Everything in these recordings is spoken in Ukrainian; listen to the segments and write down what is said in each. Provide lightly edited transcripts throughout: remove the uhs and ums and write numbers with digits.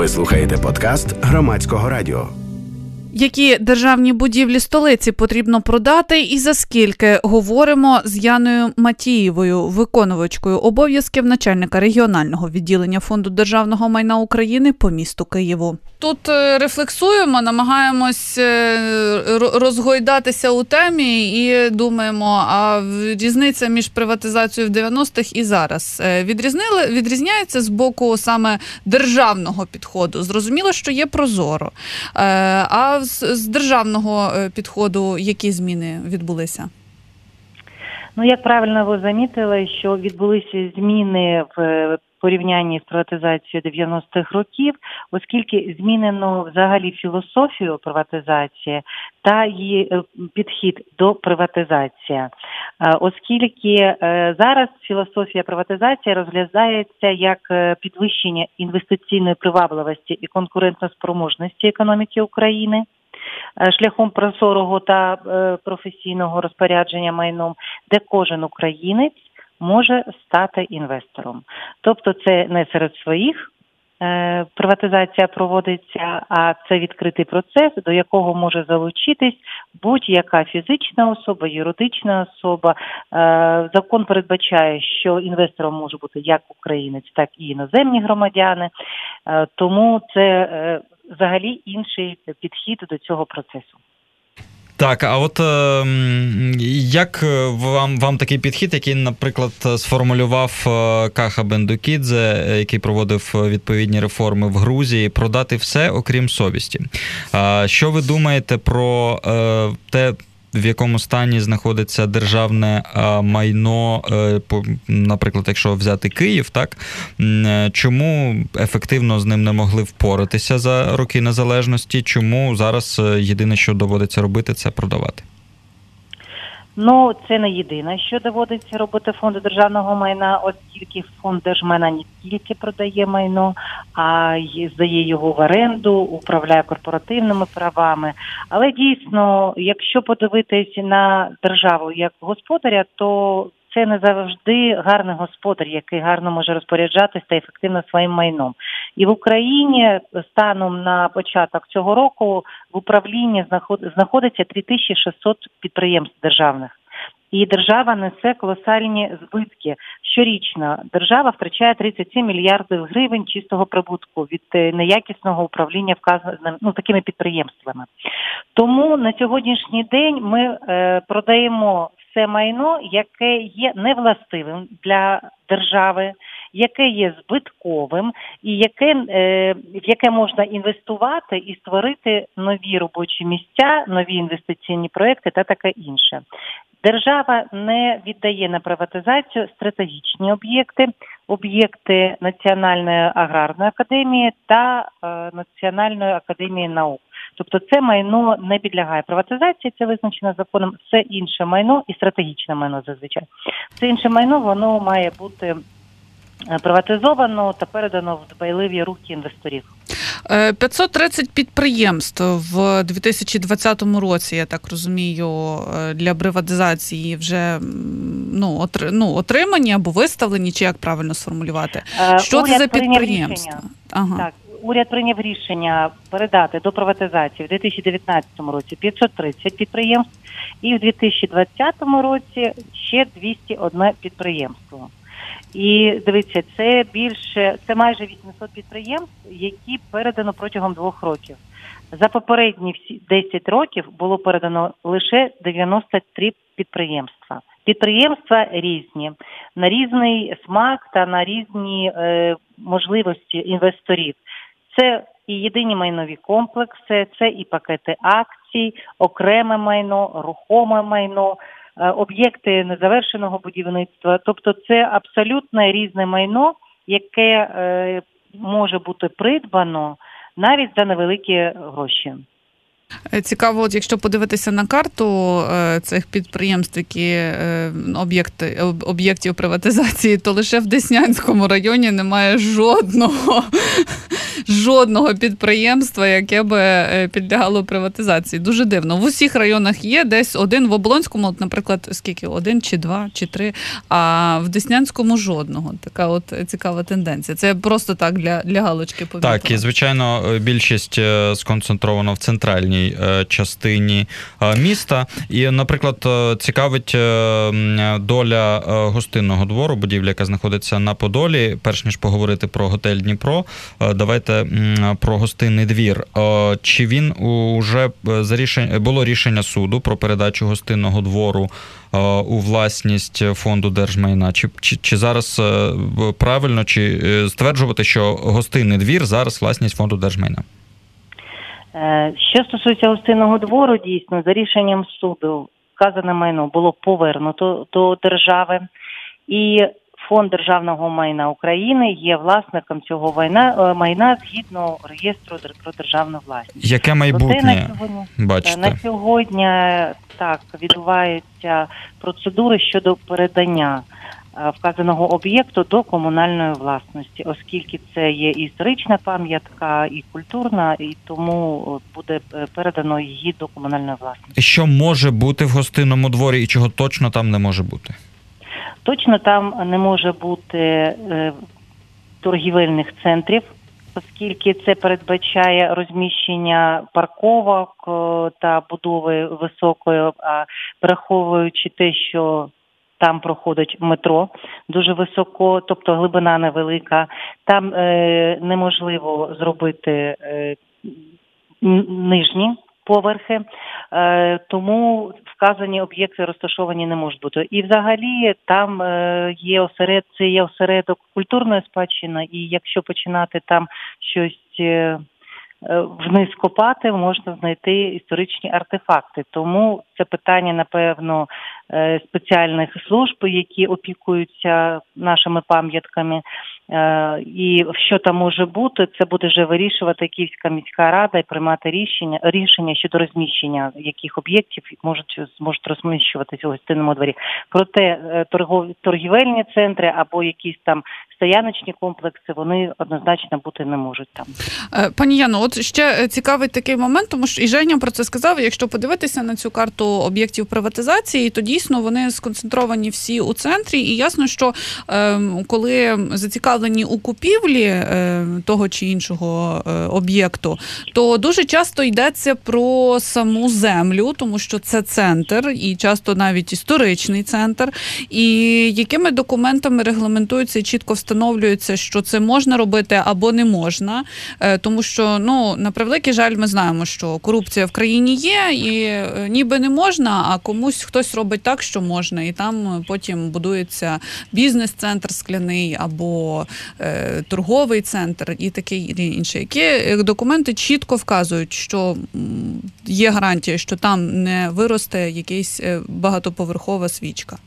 Ви слухаєте подкаст Громадського радіо. Які державні будівлі столиці потрібно продати і за скільки? Говоримо з Яною Матієвою, виконувачкою обов'язків начальника регіонального відділення Фонду державного майна України по місту Києву. Тут рефлексуємо, намагаємось розгойдатися у темі і думаємо, а різниця між приватизацією в 90-х і зараз відрізняється з боку саме державного підходу. Зрозуміло, що є ProZorro. А з державного підходу які зміни відбулися? Ну, як правильно ви замітили, що відбулися зміни в порівнянні з приватизацією 90-х років, оскільки змінено взагалі філософію приватизації та її підхід до приватизації. Оскільки зараз філософія приватизації розглядається як підвищення інвестиційної привабливості і конкурентоспроможності економіки України шляхом прозорого та професійного розпорядження майном, де кожен українець може стати інвестором. Тобто це не серед своїх приватизація проводиться, а це відкритий процес, до якого може залучитись будь-яка фізична особа, юридична особа. Закон передбачає, що інвестором може бути як українець, так і іноземні громадяни. Тому це взагалі інший підхід до цього процесу. Так, а от як вам такий підхід, який, наприклад, сформулював Каха Бендукідзе, який проводив відповідні реформи в Грузії, продати все, окрім совісті? Що ви думаєте про те, в якому стані знаходиться державне майно, наприклад, якщо взяти Київ, так? Чому ефективно з ним не могли впоратися за роки незалежності? Чому зараз єдине, що доводиться робити, це продавати? Ну, це не єдине, що доводиться робити Фонду державного майна, оскільки Фонд держмайна не тільки продає майно, а й здає його в оренду, управляє корпоративними правами. Але дійсно, якщо подивитись на державу як господаря, то це не завжди гарний господар, який гарно може розпоряджатися та ефективно своїм майном. І в Україні станом на початок цього року в управлінні знаходиться 3600 підприємств державних. І держава несе колосальні збитки. Щорічно держава втрачає 37 мільярдів гривень чистого прибутку від неякісного управління такими підприємствами. Тому на сьогоднішній день ми продаємо все майно, яке є невластивим для держави, яке є збитковим і в яке можна інвестувати і створити нові робочі місця, нові інвестиційні проекти та таке інше. Держава не віддає на приватизацію стратегічні об'єкти Національної аграрної академії та Національної академії наук. Тобто це майно не підлягає приватизації, це визначено законом. Все інше майно і стратегічне майно зазвичай. Це інше майно, воно має бути приватизовано та передано в дбайливі руки інвесторів. 530 підприємств в 2020 році, я так розумію, для приватизації вже отримані або виставлені, чи як правильно сформулювати? Що це за підприємства? Так, уряд прийняв рішення передати до приватизації в 2019 році 530 підприємств і в 2020 році ще 201 підприємство. І дивіться, це майже 800 підприємств, які передано протягом 2 років. За попередні 10 років було передано лише 93 підприємства. Підприємства різні, на різний смак та на різні можливості інвесторів. Це і єдині майнові комплекси, це і пакети акцій, окреме майно, рухоме майно, об'єкти незавершеного будівництва. Тобто це абсолютно різне майно, яке може бути придбано навіть за невеликі гроші. Цікаво, от якщо подивитися на карту цих підприємств, які об'єктів приватизації, то лише в Деснянському районі немає жодного підприємства, яке би підлягало приватизації. Дуже дивно. В усіх районах є, десь один, в Оболонському, от, наприклад, скільки? 1 чи 2 чи 3, а в Деснянському жодного. Така от цікава тенденція. Це просто так для галочки повідомлення. Так, і, звичайно, більшість сконцентрована в центральній частині міста. І, наприклад, цікавить доля гостинного двору, будівля, яка знаходиться на Подолі. Перш ніж поговорити про готель Дніпро, давайте про гостинний двір. Чи він уже було рішення суду про передачу гостинного двору у власність фонду держмайна? Чи зараз правильно стверджувати, що гостинний двір зараз власність фонду держмайна? Що стосується гостинного двору, дійсно, за рішенням суду вказане майно було повернуто до держави, і Фонд державного майна України є власником цього майна згідно реєстру про державну власність. Яке майбутнє бачите? На сьогодні так відбуваються процедури щодо передання вказаного об'єкту до комунальної власності, оскільки це є історична пам'ятка, і культурна, і тому буде передано її до комунальної власності. Що може бути в гостинному дворі і чого точно там не може бути? Точно там не може бути торгівельних центрів, оскільки це передбачає розміщення парковок та будови високої, а враховуючи те, що там проходить метро дуже високо, тобто глибина невелика, там неможливо зробити нижні поверхи, тому вказані об'єкти розташовані не можуть бути. І взагалі там є осередок культурної спадщини, і якщо починати там щось вниз копати, можна знайти історичні артефакти. Тому це питання, напевно, спеціальних служб, які опікуються нашими пам'ятками. І що там може бути, це буде вже вирішувати Київська міська рада і приймати рішення щодо розміщення, яких об'єктів зможуть розміщуватися у гостинному дворі. Проте торгівельні центри або якісь там стояночні комплекси, вони однозначно бути не можуть там. Пані Яно, от ще цікавий такий момент, тому що і Женя про це сказав, якщо подивитися на цю карту об'єктів приватизації, то дійсно вони сконцентровані всі у центрі, і ясно, що коли зацікавлені у купівлі того чи іншого об'єкту, то дуже часто йдеться про саму землю, тому що це центр, і часто навіть історичний центр, і якими документами регламентується і чітко встановлюється, що це можна робити або не можна, тому що, на превеликий жаль, ми знаємо, що корупція в країні є, і ніби не можна, а комусь хтось робить так, що можна, і там потім будується бізнес-центр скляний або торговий центр і таке інше. Які документи чітко вказують, що є гарантія, що там не виросте якась багатоповерхова свічка?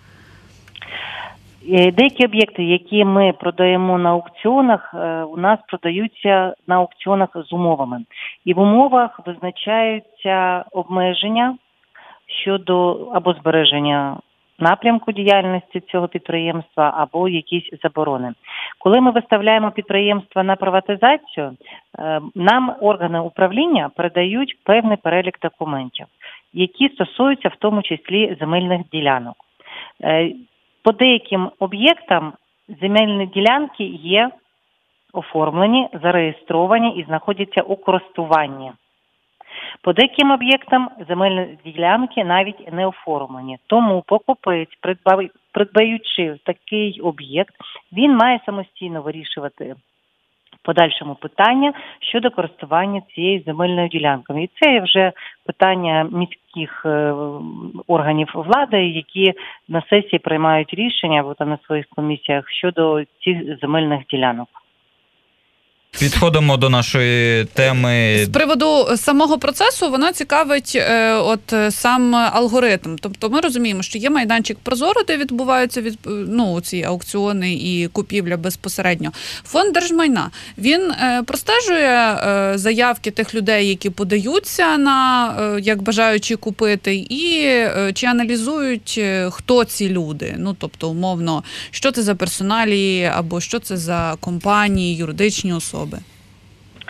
Деякі об'єкти, які ми продаємо на аукціонах, у нас продаються на аукціонах з умовами. І в умовах визначаються обмеження щодо або збереження напрямку діяльності цього підприємства, або якісь заборони. Коли ми виставляємо підприємства на приватизацію, нам органи управління передають певний перелік документів, які стосуються в тому числі земельних ділянок. По деяким об'єктам земельні ділянки є оформлені, зареєстровані і знаходяться у користуванні. По деяким об'єктам земельні ділянки навіть не оформлені. Тому покупець, придбаючи такий об'єкт, він має самостійно вирішувати в подальшому питання щодо користування цією земельною ділянкою. І це вже питання міських органів влади, які на сесії приймають рішення або там на своїх комісіях щодо цих земельних ділянок. Підходимо до нашої теми. З приводу самого процесу вона цікавить сам алгоритм. Тобто ми розуміємо, що є майданчик Прозоро, де відбуваються ці аукціони і купівля безпосередньо. Фонд держмайна, він простежує заявки тих людей, які подаються на, як бажаючи купити, і чи аналізують, хто ці люди. Тобто, умовно, що це за персоналії, або що це за компанії, юридичні особи.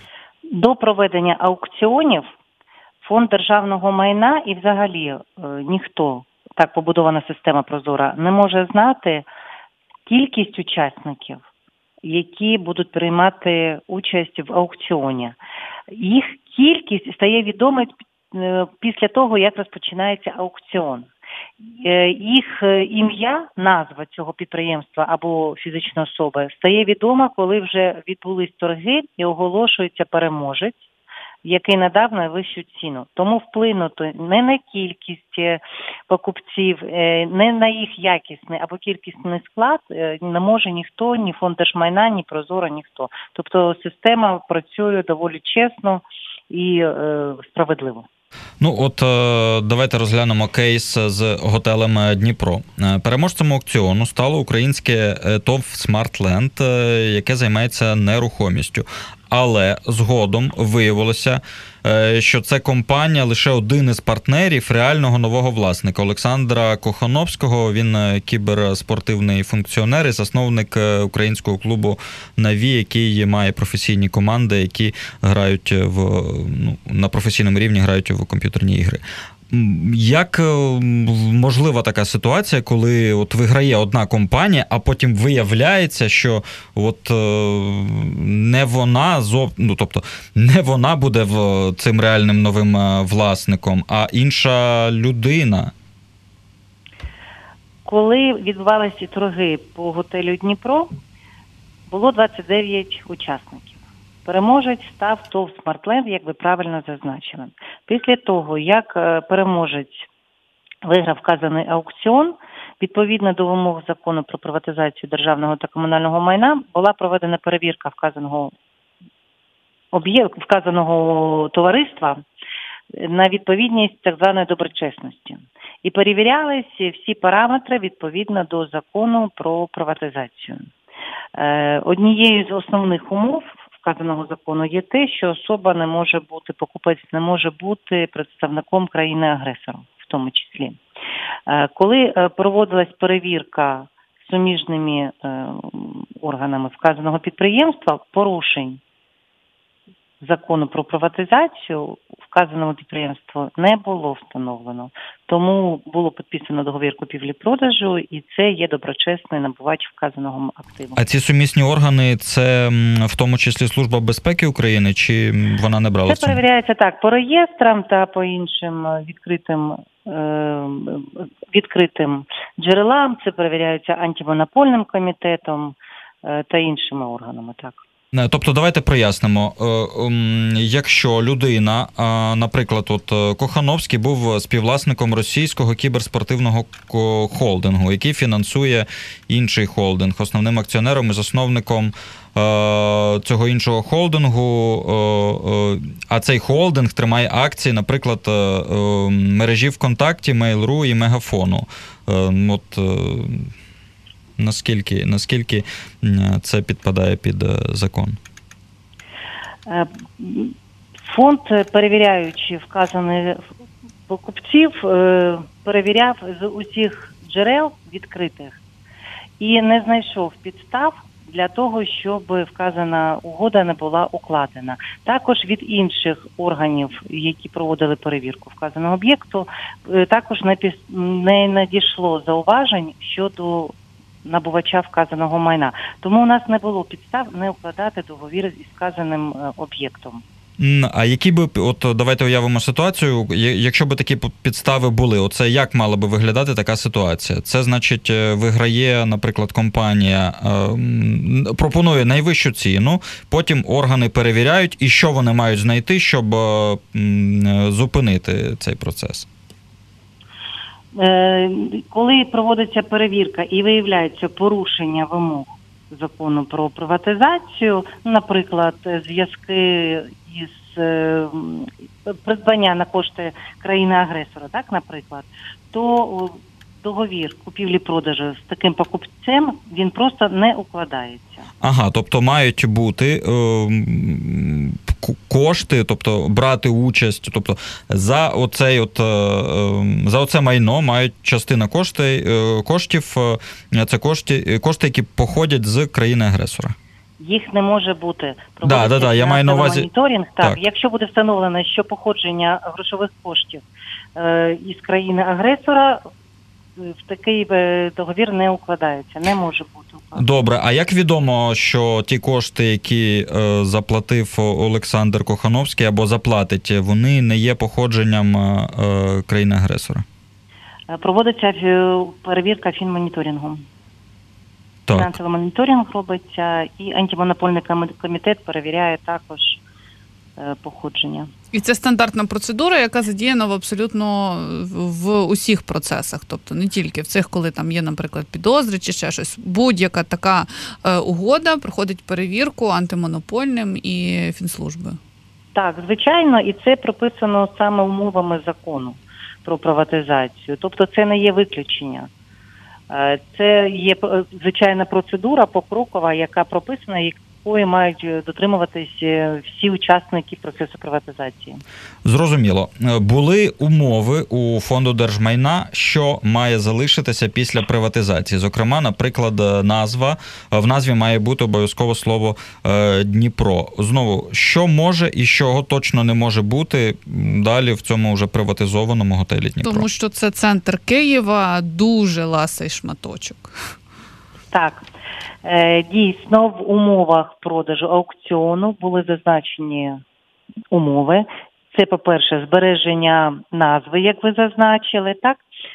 До проведення аукціонів Фонд державного майна і взагалі ніхто, так побудована система прозора, не може знати кількість учасників, які будуть приймати участь в аукціоні. Їх кількість стає відома після того, як розпочинається аукціон. Їх ім'я, назва цього підприємства або фізичної особи стає відома, коли вже відбулись торги і оголошується переможець, який надав найвищу ціну. Тому вплинути не на кількість покупців, не на їх якісний або кількісний склад не може ніхто, ні Фонд держмайна, ні Прозоро, ніхто. Тобто система працює доволі чесно і справедливо. Ну, от давайте розглянемо кейс з готелем Дніпро. Переможцем аукціону стало українське ТОВ «Смартленд», яке займається нерухомістю. Але згодом виявилося, що це компанія лише один із партнерів реального нового власника Олександра Кохановського. Він кіберспортивний функціонер і засновник українського клубу «Наві», який має професійні команди, які грають на професійному рівні грають в комп'ютерні ігри. Як можлива така ситуація, коли от виграє одна компанія, а потім виявляється, що от не вона, тобто не вона буде цим реальним новим власником, а інша людина? Коли відбувалися торги по готелю Дніпро, було 29 учасників. Переможець став ТОВ «Смартленд», як ви правильно зазначили. Після того, як переможець виграв вказаний аукціон, відповідно до вимог закону про приватизацію державного та комунального майна, була проведена перевірка вказаного товариства на відповідність так званої доброчесності. І перевірялися всі параметри відповідно до закону про приватизацію. Однією з основних умов вказаного закону є те, що особа не може бути, покупець не може бути представником країни-агресора, в тому числі. Коли проводилась перевірка суміжними органами вказаного підприємства, порушень закону про приватизацію вказаному підприємству не було встановлено. Тому було підписано договір купівлі-продажу, і це є доброчесний набувач вказаного активу. А ці сумісні органи – це в тому числі Служба безпеки України, чи вона не брала в цьому? Це перевіряється так, по реєстрам та по іншим відкритим джерелам, це перевіряється антимонопольним комітетом та іншими органами, так. Тобто, давайте прояснимо. Якщо людина, наприклад, от Кохановський був співвласником російського кіберспортивного холдингу, який фінансує інший холдинг, основним акціонером і засновником цього іншого холдингу, а цей холдинг тримає акції, наприклад, мережі ВКонтакті, Mail.ru і Мегафону. Наскільки це підпадає під закон? Фонд, перевіряючи вказаних покупців, перевіряв з усіх джерел відкритих і не знайшов підстав для того, щоб вказана угода не була укладена. Також від інших органів, які проводили перевірку вказаного об'єкту, також не надійшло зауважень щодо набувача вказаного майна. Тому у нас не було підстав не укладати договір із вказаним об'єктом. А які би, давайте уявимо ситуацію, якщо би такі підстави були, оце як мала би виглядати така ситуація? Це, значить, виграє, наприклад, компанія, пропонує найвищу ціну, потім органи перевіряють, і що вони мають знайти, щоб зупинити цей процес? Коли проводиться перевірка і виявляється порушення вимог закону про приватизацію, наприклад, зв'язки із придбання на кошти країни-агресора, так, наприклад, то договір купівлі-продажу з таким покупцем, він просто не укладається. Ага, тобто мають бути кошти, тобто брати участь, тобто за оце майно мають частина коштів, це кошти, які походять з країни-агресора. Їх не може бути. Я маю на увазі... моніторинг. Так, якщо буде встановлено, що походження грошових коштів із країни-агресора, в такий договір не укладається, не може бути укладається. Добре, а як відомо, що ті кошти, які заплатив Олександр Кохановський або заплатить, вони не є походженням країни-агресора? Проводиться перевірка фінмоніторингом. Фінансовий моніторинг робиться, і антимонопольний комітет перевіряє також походження. І це стандартна процедура, яка задіяна абсолютно в усіх процесах, тобто не тільки в цих, коли там є, наприклад, підозри чи ще щось. Будь-яка така угода проходить перевірку антимонопольним і Фінслужбою. Так, звичайно, і це прописано саме умовами закону про приватизацію. Тобто це не є виключення. Це є звичайна процедура покрокова, яка прописана, якої мають дотримуватися всі учасники процесу приватизації. Зрозуміло. Були умови у Фонду держмайна, що має залишитися після приватизації. Зокрема, наприклад, назва. В назві має бути обов'язково слово Дніпро. Знову, що може і чого точно не може бути далі в цьому вже приватизованому готелі Дніпро? Тому що це центр Києва, дуже ласий шматочок. Так. Дійсно, в умовах продажу аукціону були зазначені умови. Це, по-перше, збереження назви, як ви зазначили, так,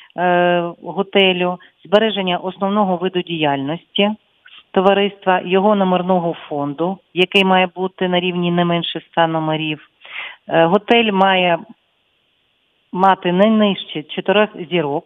готелю, збереження основного виду діяльності товариства, його номерного фонду, який має бути на рівні не менше 100 номерів. Готель має мати не нижче 4 зірок.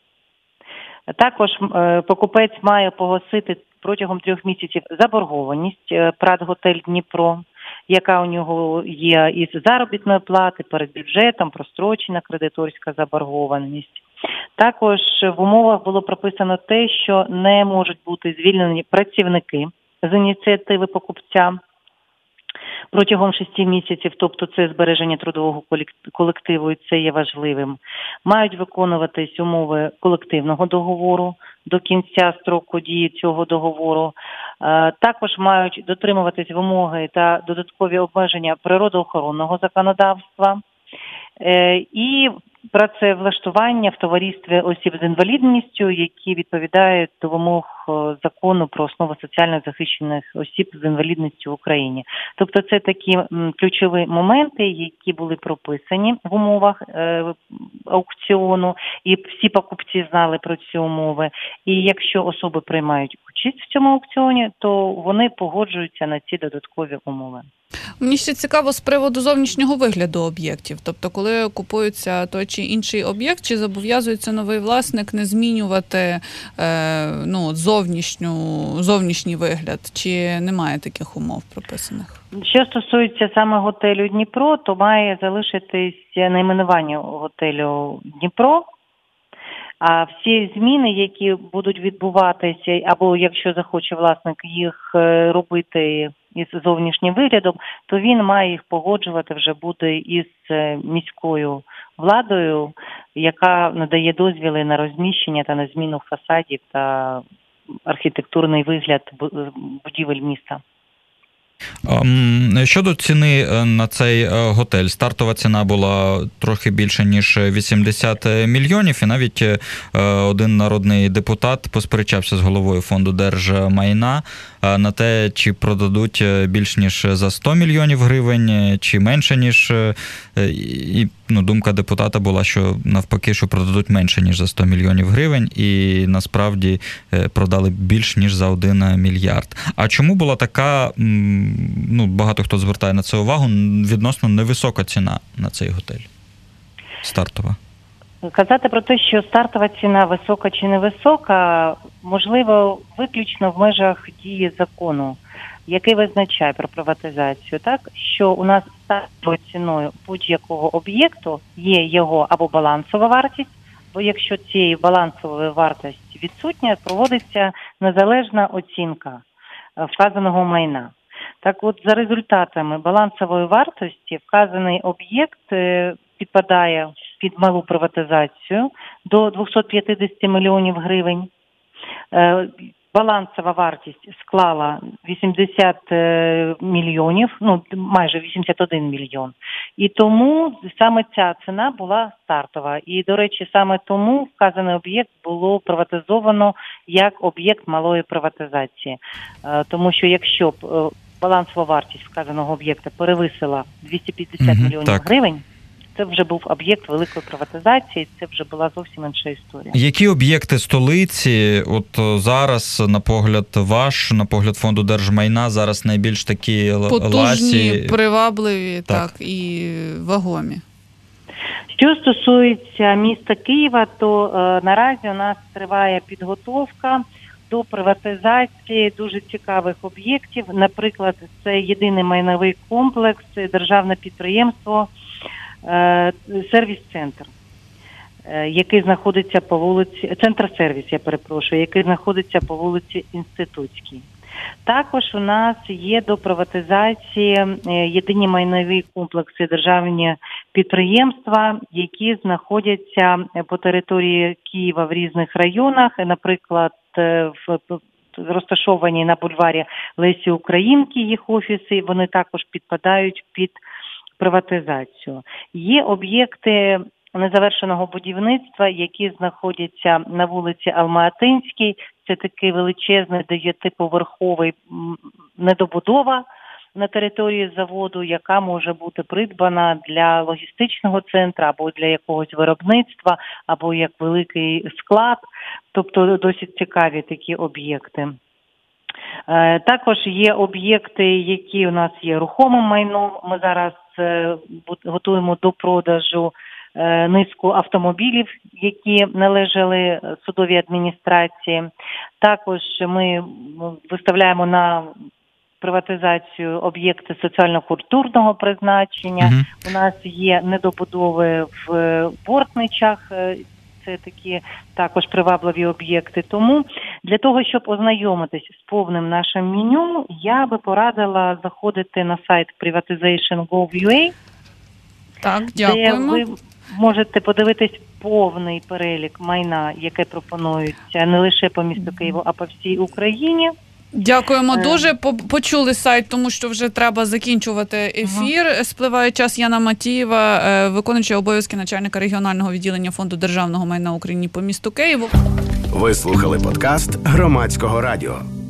Також покупець має погасити протягом 3 місяців заборгованість ПрАТ «Готель Дніпро», яка у нього є із заробітної плати, перед бюджетом, прострочена кредиторська заборгованість. Також в умовах було прописано те, що не можуть бути звільнені працівники з ініціативи покупця протягом 6 місяців, тобто це збереження трудового колективу, і це є важливим. Мають виконуватись умови колективного договору до кінця строку дії цього договору. Також мають дотримуватись вимоги та додаткові обмеження природоохоронного законодавства і працевлаштування в товаристві осіб з інвалідністю, які відповідають до вимог закону про основи соціально захищених осіб з інвалідністю в Україні. Тобто це такі ключові моменти, які були прописані в умовах аукціону, і всі покупці знали про ці умови. І якщо особи приймають участь в цьому аукціоні, то вони погоджуються на ці додаткові умови. Мені ще цікаво з приводу зовнішнього вигляду об'єктів. Тобто, коли купується той чи інший об'єкт, чи зобов'язується новий власник не змінювати зовнішній вигляд, чи немає таких умов прописаних? Що стосується саме готелю Дніпро, то має залишитись найменування готелю Дніпро. А всі зміни, які будуть відбуватися, або якщо захоче власник їх робити із зовнішнім виглядом, то він має їх погоджувати вже буде із міською владою, яка надає дозвіли на розміщення та на зміну фасадів та архітектурний вигляд будівель міста. Щодо ціни на цей готель, стартова ціна була трохи більше, ніж 80 мільйонів, і навіть один народний депутат посперечався з головою Фонду держмайна на те, чи продадуть більш ніж за 100 мільйонів гривень, чи менше, ніж... І думка депутата була, що навпаки, що продадуть менше, ніж за 100 мільйонів гривень, і насправді продали більш, ніж за 1 мільярд. А чому була така, багато хто звертає на це увагу, відносно невисока ціна на цей готель? Стартова. Казати про те, що стартова ціна висока чи невисока, можливо, виключно в межах дії закону, який визначає про приватизацію, так, що у нас стартовою ціною будь-якого об'єкту є його або балансова вартість, бо якщо цієї балансової вартості відсутня, проводиться незалежна оцінка вказаного майна. Так от, за результатами балансової вартості вказаний об'єкт підпадає під малу приватизацію до 250 мільйонів гривень. балансова вартість склала 80 мільйонів, майже 81 мільйон. І тому саме ця ціна була стартова. І, до речі, саме тому вказаний об'єкт було приватизовано як об'єкт малої приватизації. Тому що якщо б балансова вартість вказаного об'єкта перевисила 250 мільйонів гривень, це вже був об'єкт великої приватизації, це вже була зовсім інша історія. Які об'єкти столиці, от зараз, на погляд ваш, на погляд Фонду держмайна, зараз найбільш такі потужні, привабливі, так, і вагомі? Що стосується міста Києва, то наразі у нас триває підготовка до приватизації дуже цікавих об'єктів. Наприклад, це єдиний майновий комплекс, державне підприємство «Сервіс-центр», який знаходиться по вулиці, «Центр-сервіс», який знаходиться по вулиці Інститутській. Також у нас є до приватизації єдині майнові комплекси, державні підприємства, які знаходяться по території Києва в різних районах, наприклад, розташовані на бульварі Лесі Українки, їх офіси, вони також підпадають під приватизацію. Є об'єкти незавершеного будівництва, які знаходяться на вулиці Алматинській. Це такий величезний 9-поверховий недобудова на території заводу, яка може бути придбана для логістичного центру або для якогось виробництва, або як великий склад. Тобто досить цікаві такі об'єкти. Також є об'єкти, які у нас є рухомим майном. Ми зараз готуємо до продажу низку автомобілів, які належали судовій адміністрації. Також ми виставляємо на приватизацію об'єкти соціально-культурного призначення. У нас є недобудови в Бортничах, це такі також привабливі об'єкти. Тому для того, щоб ознайомитись з повним нашим меню, я би порадила заходити на сайт privatization.gov.ua, так, дякуємо. де ви можете подивитись повний перелік майна, яке пропонується не лише по місту Києву, а по всій Україні. Дякуємо дуже. Почули сайт, тому що вже треба закінчувати ефір. Спливає час. Яна Матієва, виконуюча обов'язки начальника регіонального відділення Фонду державного майна України по місту Києву. Ви слухали подкаст Громадського радіо.